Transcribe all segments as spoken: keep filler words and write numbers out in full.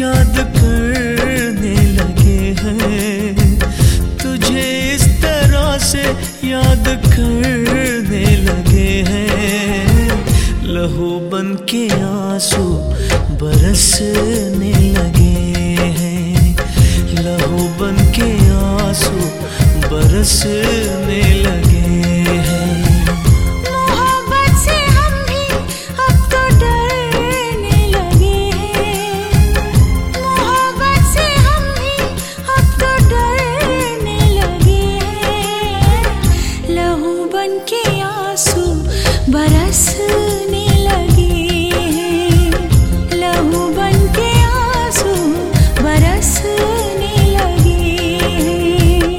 याद करने लगे हैं, तुझे इस तरह से याद करने लगे हैं। लहू बन के आंसू बरसने लगे हैं, लहू बन के आंसू बरसने लगे हैं। मोहब्बत से हम भी अब तो डरने लगे हैं, मोहब्बत से हम भी अब तो डरने लगे हैं। लहू बन के आंसू बरसने लगे हैं, लहू बन के आंसू बरसने लगे हैं।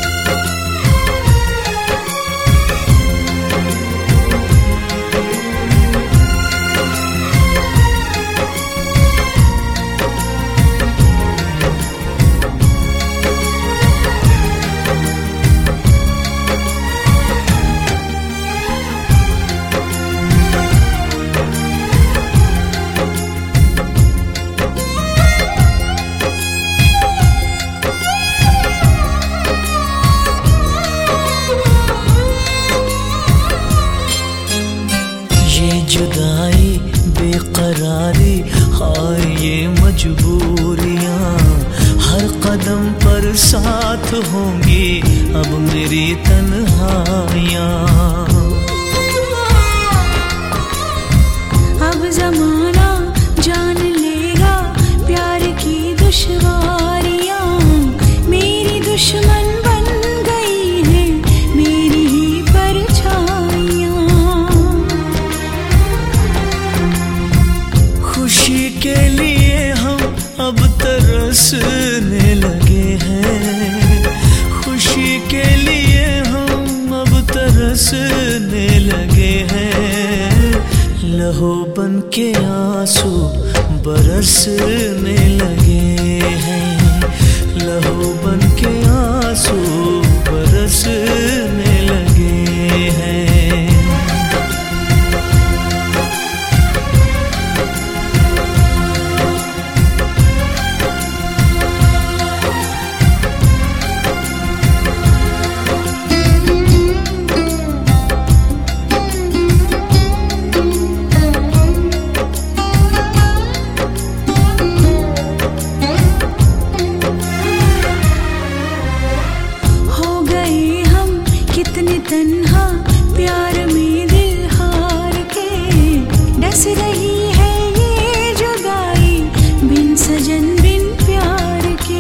जुदाई बेकरारी हाय ये मजबूरियां, हर कदम पर साथ होंगी अब मेरी तन्हाइयां। अब जमाना जान लेगा प्यार की दुश्वारियां, मेरी दुश्मन बन गई है मेरी ही परछाइयां। खुशी के लिए हम अब तरसने लगे हैं, खुशी के लिए हम अब तरसने लगे हैं। लहू बन के आंसू बरसने लगे हैं, लहू बन के आंसू बरसने लगे हैं। कितने तन्हा प्यार में दिल हार के, डस रही है ये जुदाई बिन सजन बिन प्यार के।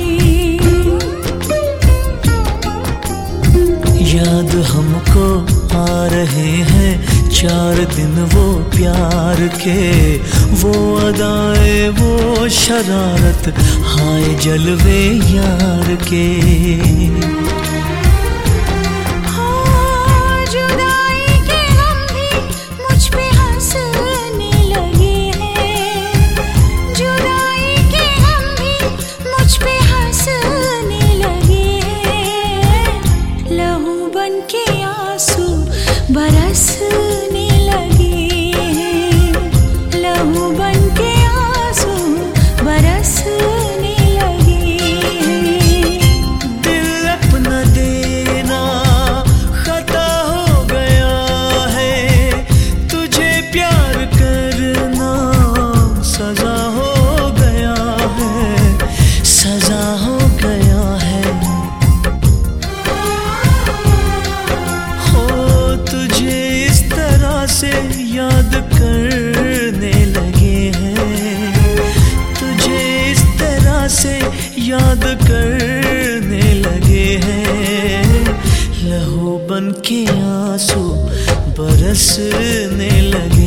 याद हमको आ रहे हैं चार दिन वो प्यार के, वो अदाएं वो शरारत हाय जलवे यार के। बरसने लगे हैं, लहू बन के आंसू बरसने लगे हैं। दिल अपना देना खता हो गया है, तुझे प्यार करना सजा हो गया है, सजा हो गया है। से याद करने लगे हैं, तुझे इस तरह से याद करने लगे हैं। लहू बन के आंसू बरसने लगे